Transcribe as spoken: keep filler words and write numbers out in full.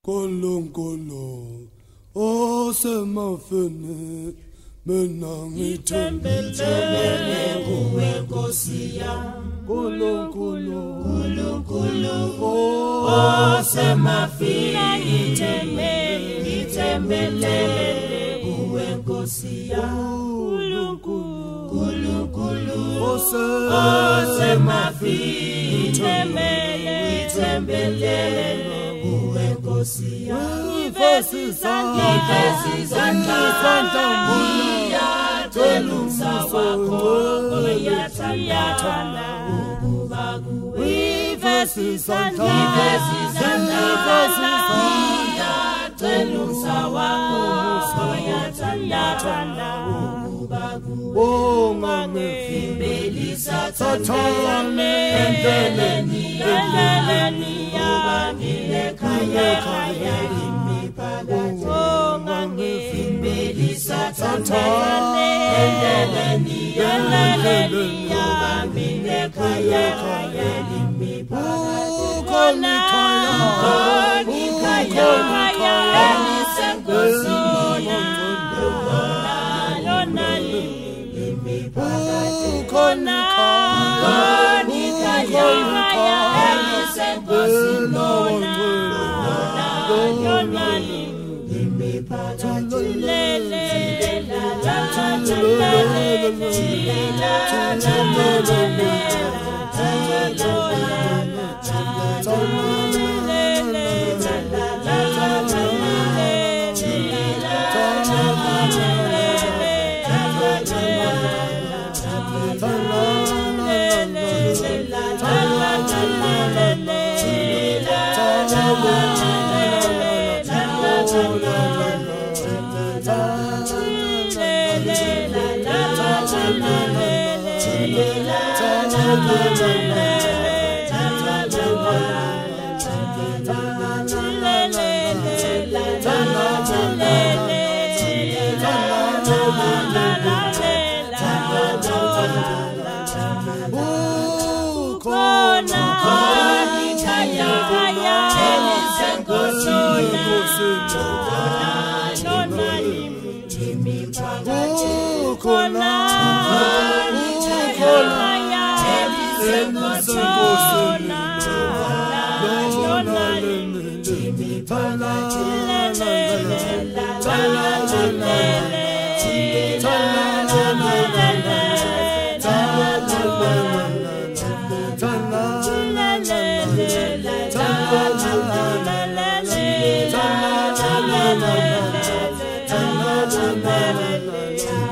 Kolongolo, oh semafene, menangitembele kuwe Nkosi yami. Kolongolo, kolongolo, oh semafene, ngitembele, ngitembele kuwe Nkosi yami. Kolongolo, oh semafene, ngitembele, ngitembele kuwe Nkosi yami. Ivesi zandla ngiyathelumsa wakho uyathanda ukuba kuwe. Ivesi zandla ngiyathelumsa wakho uyathanda ukuba kuwe. Ungangifimbelisa thathane endleleni endleleni yami ekhaya ekhaya imiphakathi. Ungangifimbelisa thathane endleleni endleleni yami ekhaya ekhaya imiphakathi. Khona khona khaya elisenkosini lona imiphakathi. Khona khona khaya elisenkosini lona lona imiphakathi. Lele la la la la